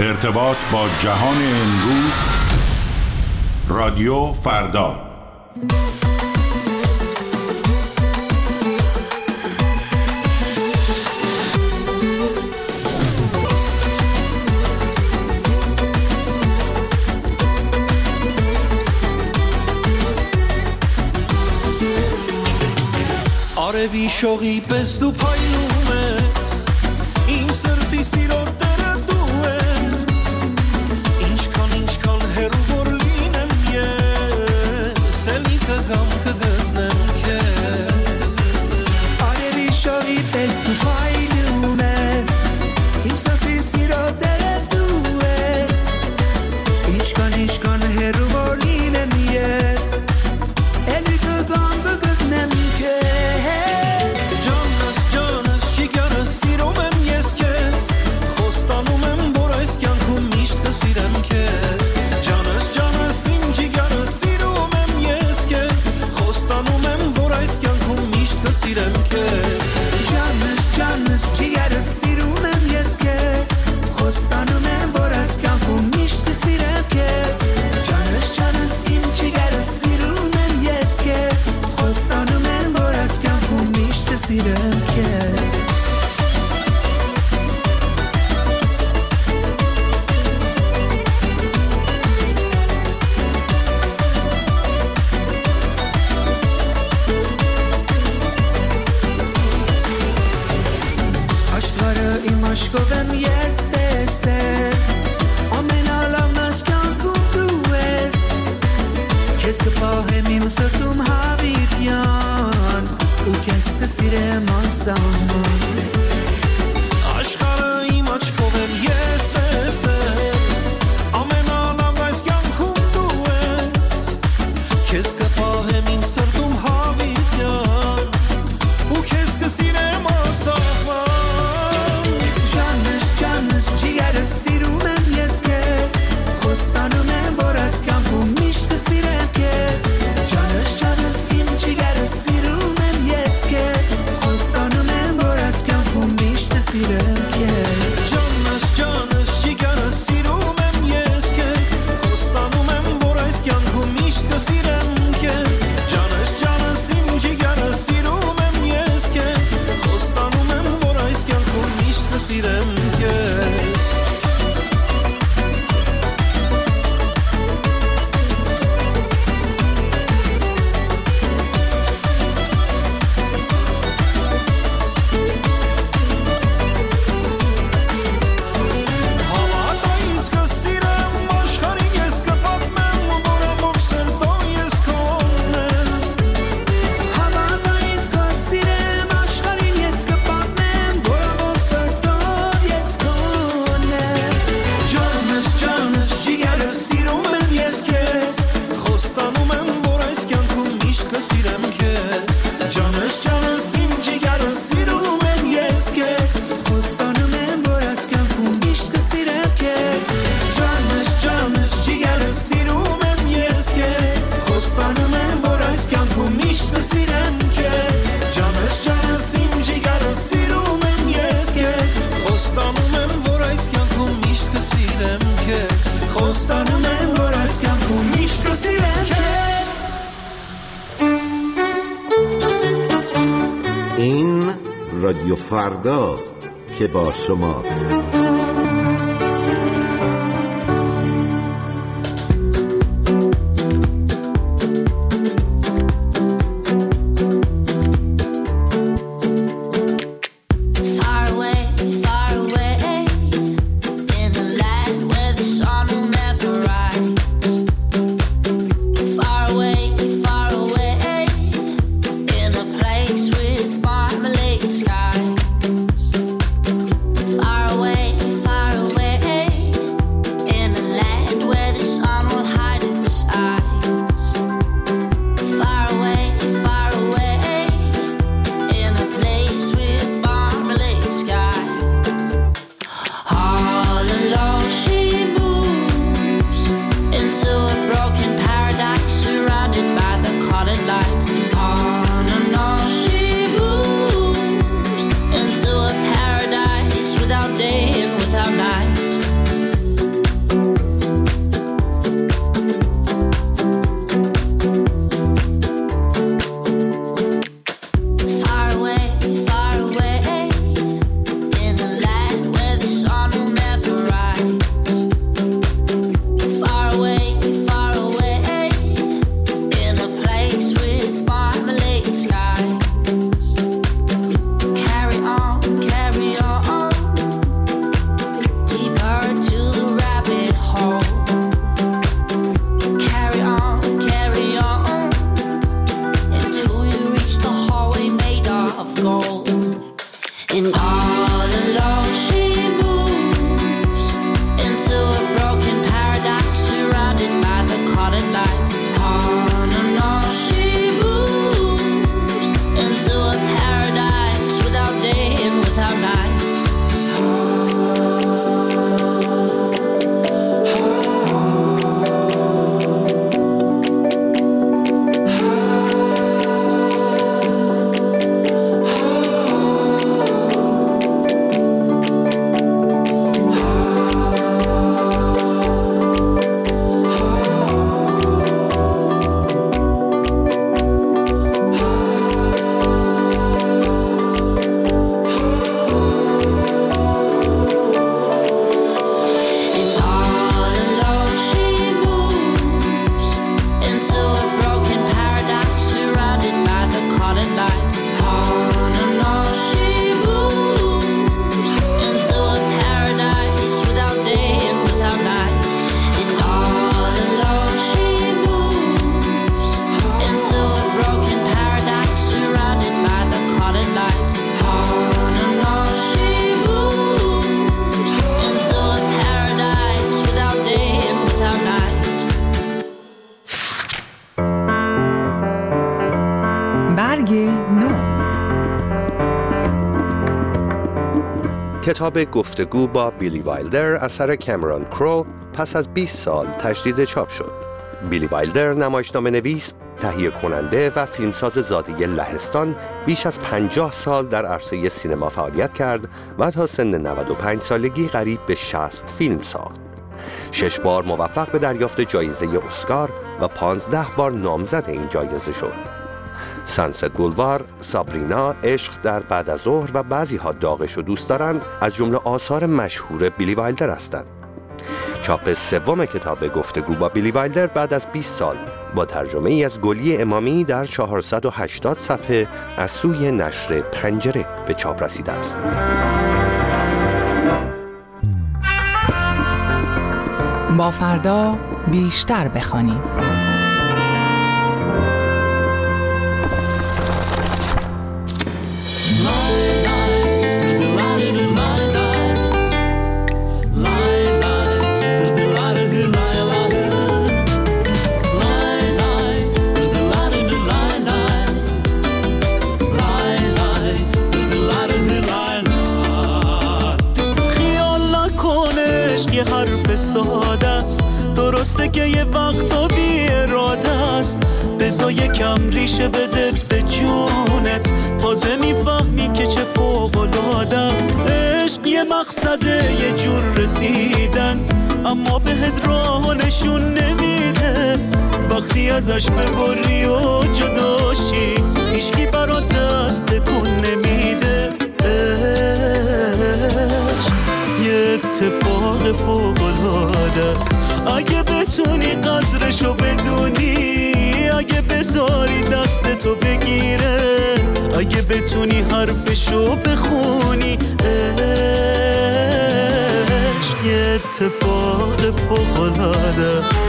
ارتباط با جهان امروز. رادیو فردا. آره وی شوقی بس دو پایلومس این سرتی سیرار در دوست اینچ کان هرو برلینم یه سلی که گم که گردنم کس آره وی شوقی بس دو پایلومس این سرتی سیرار در دوست اینچ کان هرو برلینم یه سلی که گم که گردنم Sirem kes Canas inci gara sirumem yes kes Khostanumem voraysk yankum misht ka sirem kes Canas cigar sirumem yes kes Khostanumem voraysk yankum misht ka sirem kes Canas inci gara sirumem yes kes Khostanumem voraysk yankum misht ka sirem kes Aşkovem yestese Amen alam naskan kundues Keske pahemim sırtum havityan U keske sirem ansaman Aşkarayım aşkovem yestese Amen alam naskan kundues Keske pahemim sırtum havityan U keske sirem ansaman cigar sirumem yes kes Khostanumem voraysk yankum misht ka sirem kes Canas im cigar sirumem yes kes Khostanumem voraysk yankum misht ka sirem kes Canas cigar sirumem yes kes Khostanumem voraysk yankum misht ka sirem kes Canas im cigar sirumem yes kes Khostanumem voraysk yankum misht ka sirem kes این رادیو فرداست که با شماست. Far away کتاب گفتگو با بیلی وایلدر اثر کامرون کرو پس از 20 سال تجدید چاپ شد. بیلی وایلدر نمایشنامه نویس، تهیه کننده و فیلمساز زاده لهستان بیش از 50 سال در عرصه سینما فعالیت کرد و تا سن 95 سالگی قریب به 60 فیلم ساخت. 6 بار موفق به دریافت جایزه اسکار و 15 بار نامزد این جایزه شد. سانست بولوار، سابرینا، عشق در بعد از ظهر و بعضی ها داغش رو دوست دارند از جمله آثار مشهور بیلی وایلدر هستند. چاپ سوم کتاب گفتگو با بیلی وایلدر بعد از 20 سال با ترجمه ای از گلی امامی در 480 صفحه از سوی نشر پنجره به چاپ رسیده است. با فردا بیشتر بخوانیم. حرف ساده است، درسته که یه وقتا بی اراده است. بذار یکم ریشه بده به جونت، تازه میفهمی که چه فوق‌العاده است. عشق یه مقصده، یه جور رسیدن، اما بهت راه نشون نمیده. وقتی ازش ببری و جداشی، هیچکی برات دست تکون نمیده. یه اتفاق فوق‌العاده است، اگه بتونی قدرشو بدونی، اگه بذاری دستتو بگیره، اگه بتونی حرفشو بخونی. عشق یه اتفاق فوق‌العاده است.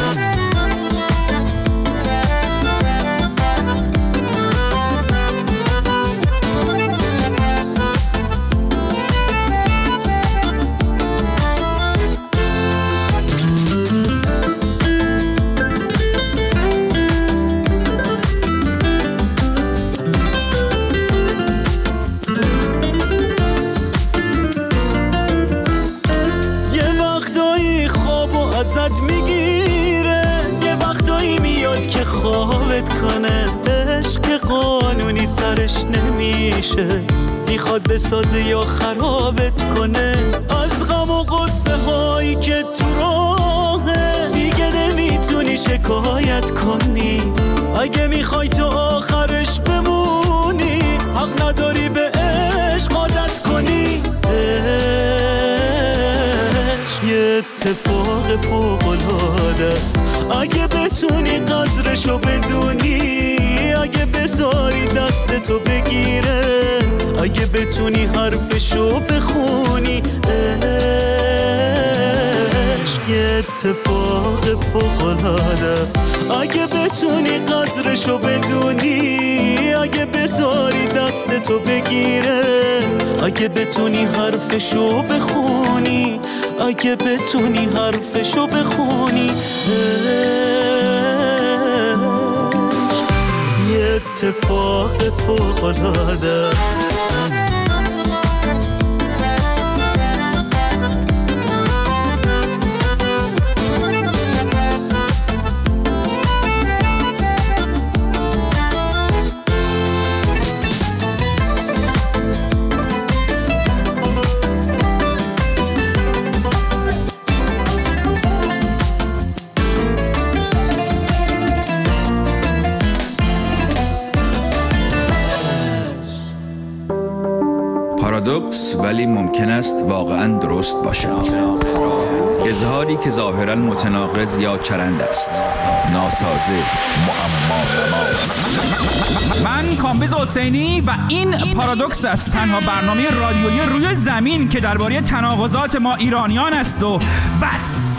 ازت میگیره، یه وقتایی میاد که خوابت کنه. عشق قانونی سرش نمیشه، میخواد بسازه یا خرابت کنه. از غم و غصه هایی که تو راهه دیگه نمیتونی شکایت کنی. اگه میخوای تو آخرش بمونی، حق نداری به عشق عادت کنی. یه اتفاق فوق‌العاده است، اگه بتونی قدرشو بدونی، اگه بذاری دستتو بگیره، اگه بتونی حرفشو بخونی. عشق یه اتفاق فوق‌العاده، اگه بتونی قدرشو بدونی، اگه بذاری دستتو بگیره، اگه بتونی حرفشو بخونی، اگه بتونی حرفشو بخونی. یه اتفاق فوق‌العاده است. پارادوکس ولی ممکن است واقعاً درست باشد. اظهاری که ظاهراً متناقض یا چرند است، ناسازه، معما. من کامبیز حسینی و این پارادوکس است، تنها برنامه رادیویی روی زمین که درباره تناقضات ما ایرانیان است و بس.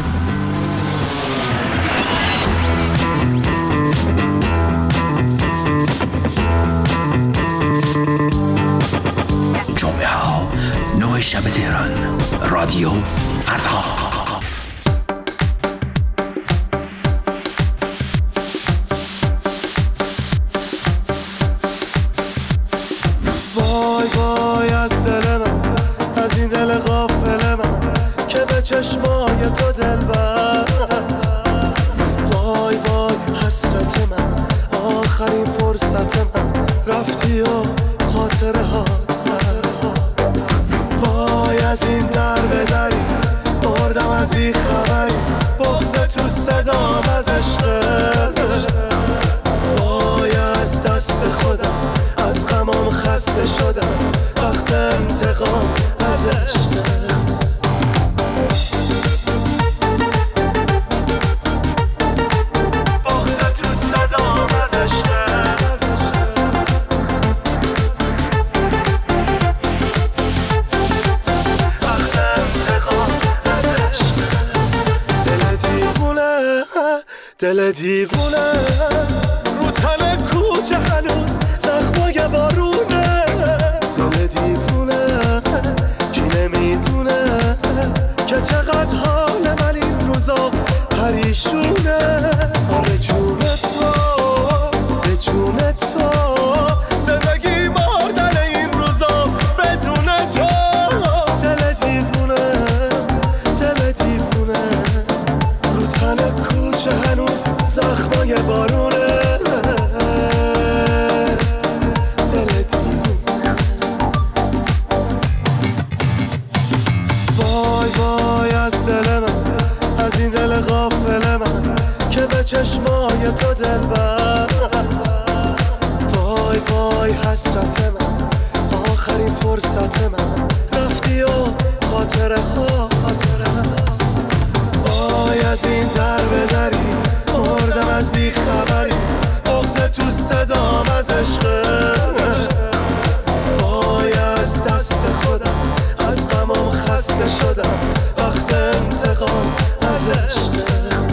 جمعه ها 9 شب تهران، رادیو فردا. وای وای از دل من، که به چشمای تو دل بست. وای وای حسرت من، آخرین فرصت من، رفتی و خاطره هات هست. وای از این در به دری مردم از بیخبری، بغض تو صدام از عشقت. وای از دست خودم، از غمام خسته شدم، وقت انتقام از عشقت. دل دیوونه رو تن کوچه هنوز زخمای بارونه. دل دیوونه کی نمیدونه که چقدر حال من این روزا پریشونه. آره جون تو به جون تو، زندگی مردن این روزا بدون تو. دل دیوونه دل دیوونه رو تن کوچه هنوز زخمای بارونه. دل دیوونه. وای وای از دل من، از این دل غافل من که به چشمای تو دل بست. وای وای حسرت من، آخرین فرصت من، رفتی و خاطره هست. وای از این در به دری مردم از بیخبری، بغض تو صدام از عشقت. وای از دست خودم، از غمام خسته شدم، وقت انتقام از عشقت.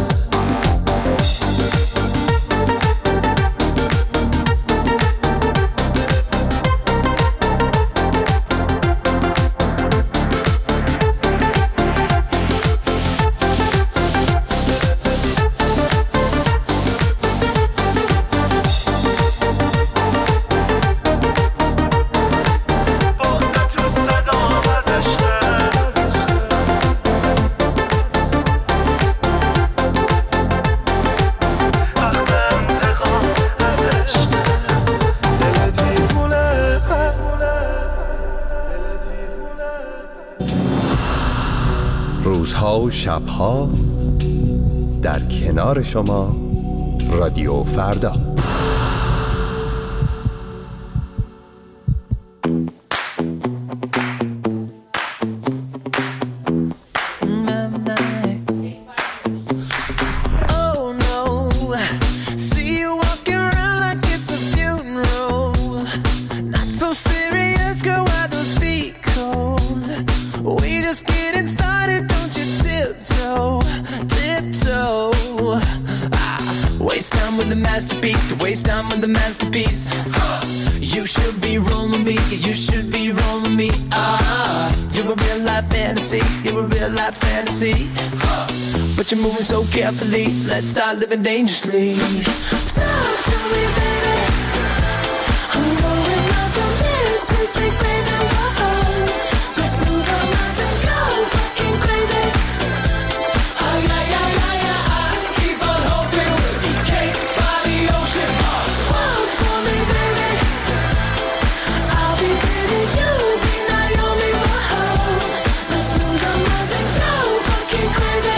روزها و شبها در کنار شما رادیو فردا. But you're moving so carefully, let's start living dangerously. Talk to me, baby. I'm going up from this, we take baby, whoa. Let's lose our minds and go fucking crazy. Oh yeah, yeah, yeah, yeah. Keep on hoping we'll be cake by the ocean. Walk for me, baby. I'll be baby, you'll be Naomi, whoa. Let's lose our minds and go fucking crazy.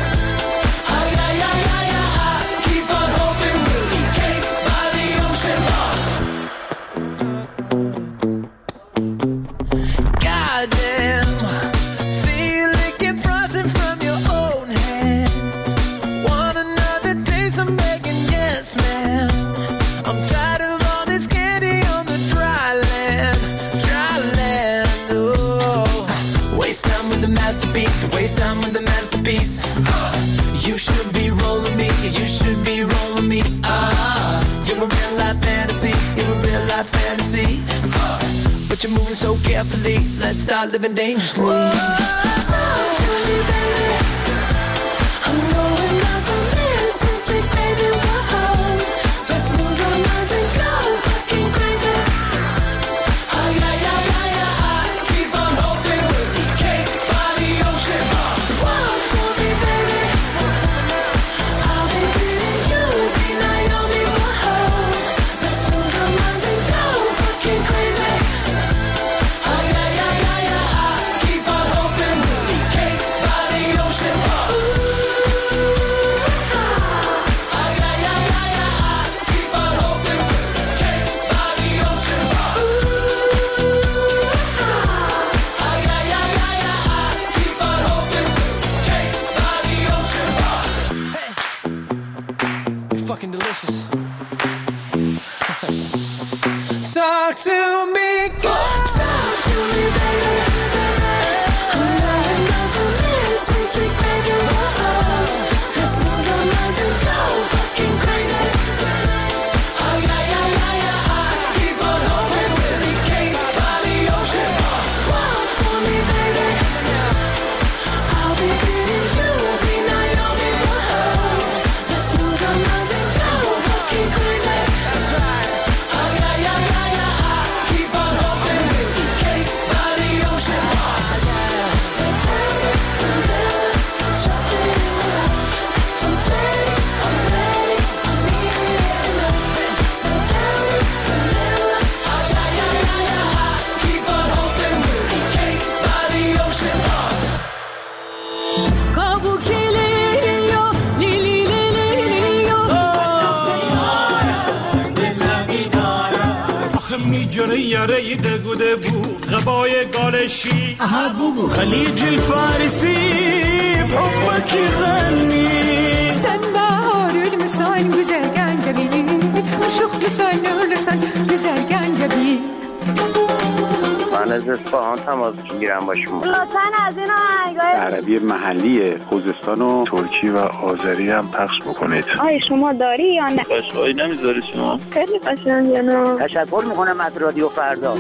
Waste time with the masterpiece. You should be rolling me. You should be rolling me. You're a real life fantasy. You're a real life fantasy. But you're moving so carefully. Let's start living dangerously. Talk to me, baby. I'm going out from this and take baby, whoa. Let's lose our minds and go fucking crazy. Oh yeah, yeah, yeah, yeah. Keep on hoping we'll be cake by the ocean. fucking delicious. Talk to me, talk to me, baby. I'm lying up for this sweet, sweet baby. Let's lose our minds and go fucking crazy. Oh yeah, yeah, yeah, yeah. Keep on hoping we'll escape by the ocean. Walk for me, baby. I'll be beating you, be Naomi. Let's lose our minds and go fucking crazy. That's right. Oh yeah, yeah, yeah, yeah. Keep on hoping we'll escape by the ocean. میجره یاره دگوده بو غبای گالشی خلیج الفارسی بحبك غني سنبار المسان güzel جبيني وشوخ لسان لسان güzel جبيني من از اصفهان تماس میگیرم با شما. لطفاً از این آهنگای عربی محلی خوزستان و ترکی و آذری هم پخش بکنید. آیا شما داری یا نه؟ قشقایی نمیذاری شما؟ خیلی قشنگه نه؟ تشکر میکنم از رادیو فردا.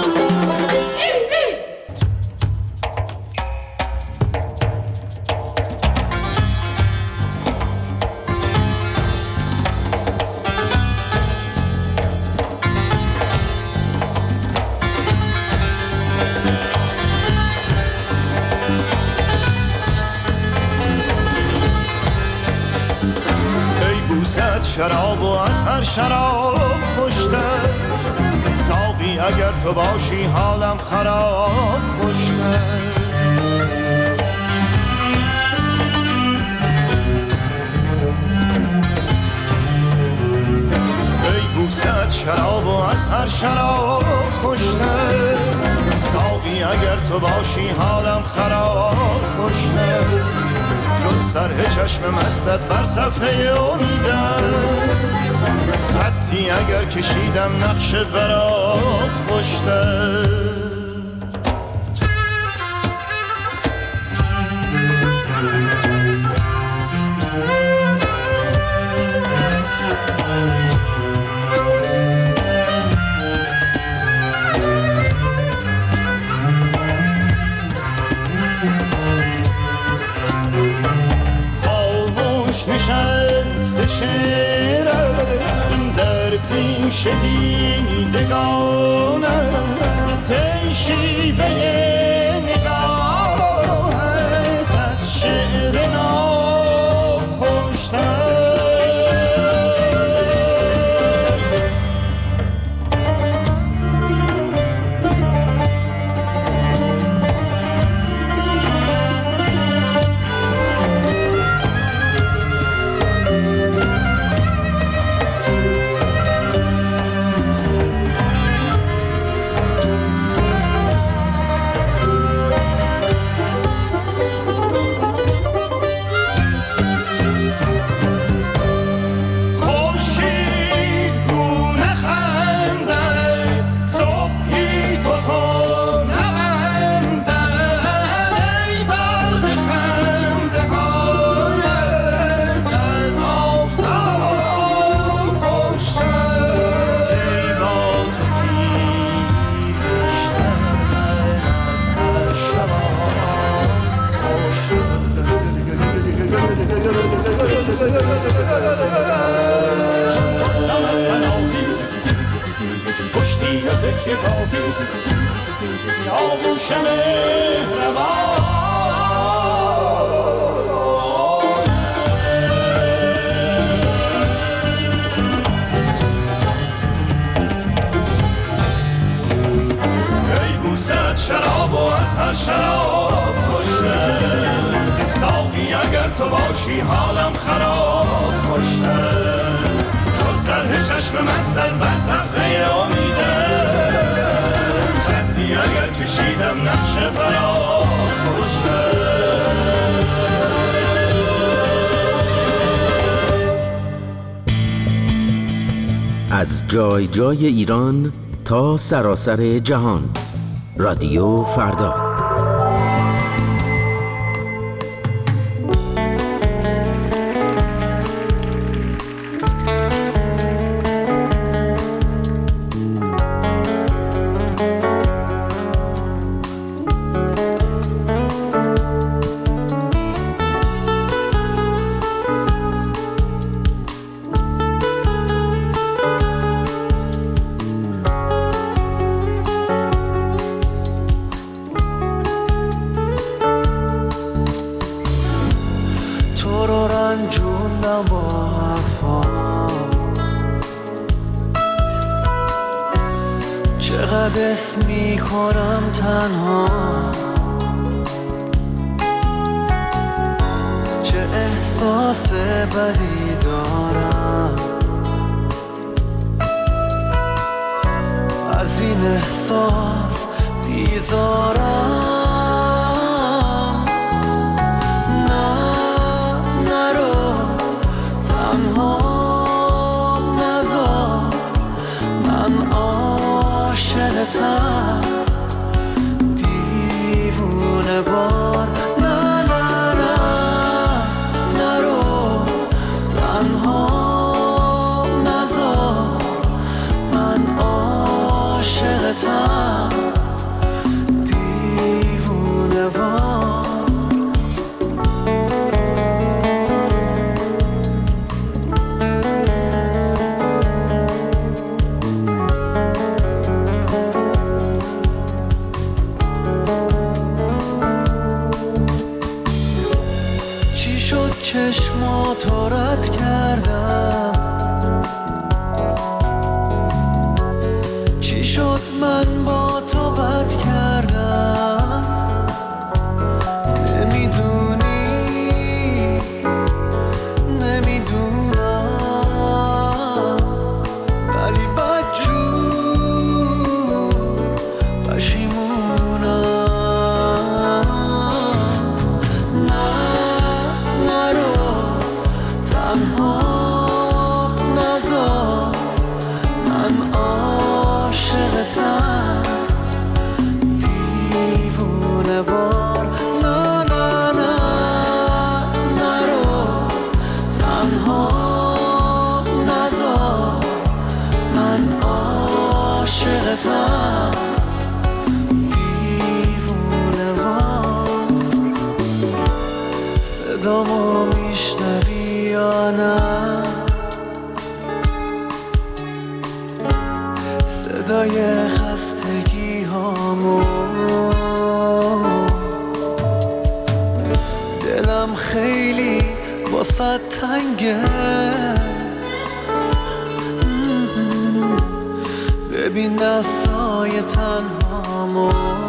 شراب و از هر شراب خوشتر ساقی اگر تو باشی حالم خراب خوشتر ای بوست شراب و از هر شراب خوشتر ساقی اگر تو باشی حالم خراب خوشتر جز سرح چشم مستت بر صفحه امیدم خطی اگر کشیدم نقش برات خوشتر شیرم در پیش دیدگانم تی شیوه نگاهت از شعر ناب خوشتر آغوش مهربان ای بوست شراب و از هر شراب خوشتر ساقی اگر تو باشی حالم خراب خوشتر جز طرح چشم مستت بر صفحه امیدم اگر کشیدم نقش برات خوشتر از جای جای ایران تا سراسر جهان. رادیو فردا. چقدر اسم میکنم تنها، چه احساس بدی دارم، از این احساس بیزارم. دیوونه وار نه نه نه نرو، تنها نذار، من عاشقتم دیوونه وار. چشماتو رد کردم، چی شد من با تو بد کردم، نمیدونی نمیدونم، ولی بدجور پشیمونم. دیوونه وار نه نه نه نرو، تنها نذار، من عاشقتم دیوونه وار. صدامو میشنوی یا نه؟ صدای خستگی هامو، دلم خیلی واسه تنگه، ببین دستای تنهامو.